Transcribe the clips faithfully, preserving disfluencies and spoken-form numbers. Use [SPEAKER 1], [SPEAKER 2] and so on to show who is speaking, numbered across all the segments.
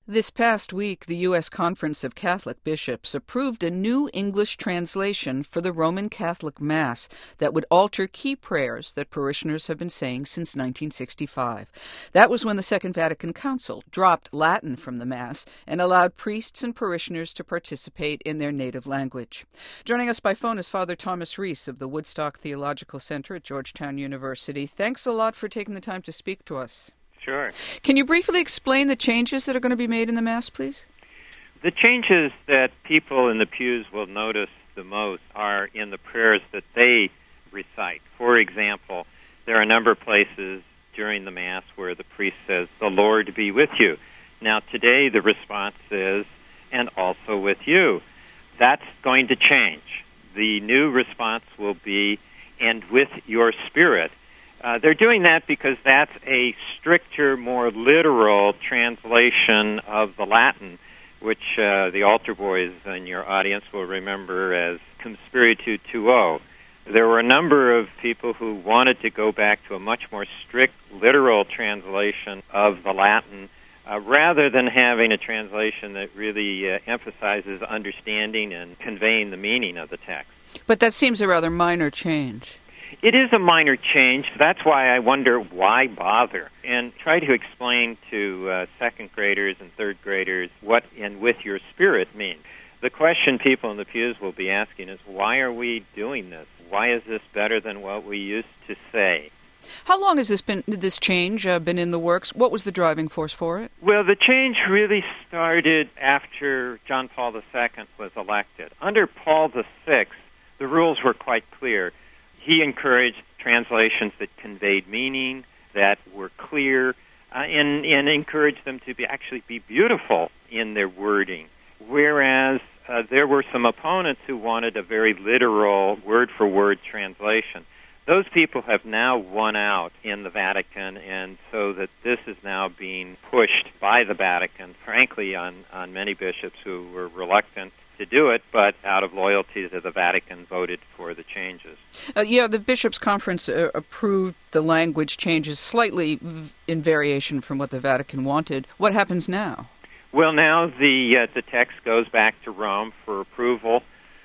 [SPEAKER 1] This past week, the U S Conference of Catholic Bishops approved a new English translation for the Roman Catholic Mass that would alter key prayers that parishioners have been saying since nineteen sixty-five. That was when the Second Vatican Council dropped Latin from the Mass and allowed priests and parishioners to participate in their native language. Joining us by phone is Father Thomas Reese of the Woodstock Theological Center at Georgetown University. Thanks a lot for taking the time to speak to us.
[SPEAKER 2] Sure.
[SPEAKER 1] Can you briefly explain the changes that are going to be made in the Mass, please?
[SPEAKER 2] The changes that people in the pews will notice the most are in the prayers that they recite. For example, there are a number of places during the Mass where the priest says, "The Lord be with you." Now, today the response is, "And also with you." That's going to change. The new response will be, "And with your spirit." Uh, they're doing that because that's a stricter, more literal translation of the Latin, which uh, the altar boys in your audience will remember as cum spiritu tuo. There were a number of people who wanted to go back to a much more strict, literal translation of the Latin, uh, rather than having a translation that really uh, emphasizes understanding and conveying the meaning of the text.
[SPEAKER 1] But that seems a rather minor change.
[SPEAKER 2] It is a minor change. That's why I wonder, why bother? And try to explain to uh, second graders and third graders what "and with your spirit" means. The question people in the pews will be asking is, why are we doing this? Why is this better than what we used to say?
[SPEAKER 1] How long has this been? This change uh, been in the works? What was the driving force for it?
[SPEAKER 2] Well, the change really started after John Paul the Second was elected. Under Paul the Sixth, the rules were quite clear. He encouraged translations that conveyed meaning, that were clear, uh, and, and encouraged them to be actually be beautiful in their wording. Whereas uh, there were some opponents who wanted a very literal, word-for-word translation. Those people have now won out in the Vatican, and so that this is now being pushed by the Vatican, frankly, on, on many bishops who were reluctant to do it, but out of loyalty to the Vatican voted for the changes.
[SPEAKER 1] Uh, yeah, the Bishops' Conference uh, approved the language changes slightly v- in variation from what the Vatican wanted. What happens now?
[SPEAKER 2] Well, now the uh, the text goes back to Rome for approval,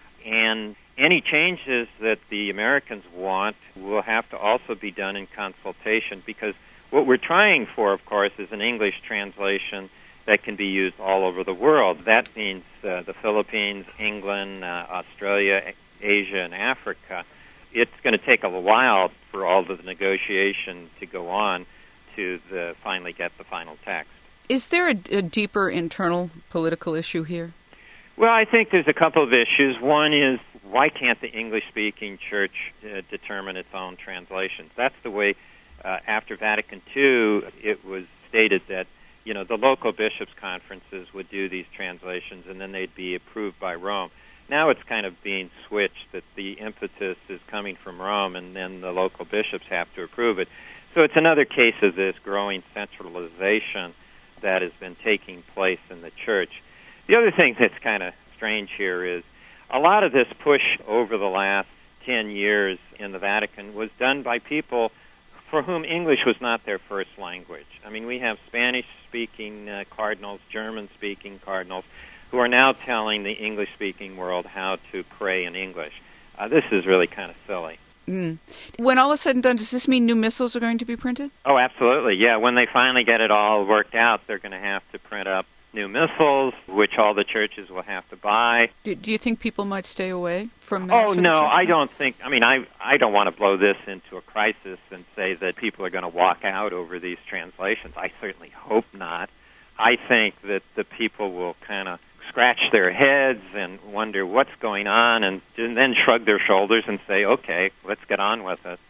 [SPEAKER 2] and any changes that the Americans want will have to also be done in consultation, because what we're trying for, of course, is an English translation that can be used all over the world. That means uh, the Philippines, England, uh, Australia, Asia, and Africa. It's going to take a while for all of the negotiation to go on to the, finally get the final text.
[SPEAKER 1] Is there a, a deeper internal political issue here?
[SPEAKER 2] Well, I think there's a couple of issues. One is, why can't the English-speaking church uh, determine its own translations? That's the way, uh, after Vatican Two, it was stated that you know, the local bishops' conferences would do these translations, and then they'd be approved by Rome. Now it's kind of being switched, that the impetus is coming from Rome, and then the local bishops have to approve it. So it's another case of this growing centralization that has been taking place in the church. The other thing that's kind of strange here is a lot of this push over the last ten years in the Vatican was done by people for whom English was not their first language. I mean, we have Spanish-speaking uh, cardinals, German-speaking cardinals, who are now telling the English-speaking world how to pray in English. Uh, this is really kind of silly.
[SPEAKER 1] Mm. When all is said and done, does this mean new missals are going to be printed?
[SPEAKER 2] Oh, absolutely, yeah. When they finally get it all worked out, they're going to have to print up new missals, which all the churches will have to buy.
[SPEAKER 1] Do, do you think people might stay away from Mass?
[SPEAKER 2] Oh, no, I don't think, I mean, I, I don't want to blow this into a crisis and say that people are going to walk out over these translations. I certainly hope not. I think that the people will kind of scratch their heads and wonder what's going on, and, and then shrug their shoulders and say, okay, let's get on with it.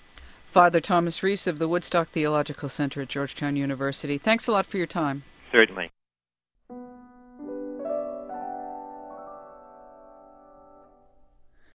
[SPEAKER 1] Father Thomas Reese of the Woodstock Theological Center at Georgetown University, thanks a lot for your time.
[SPEAKER 2] Certainly.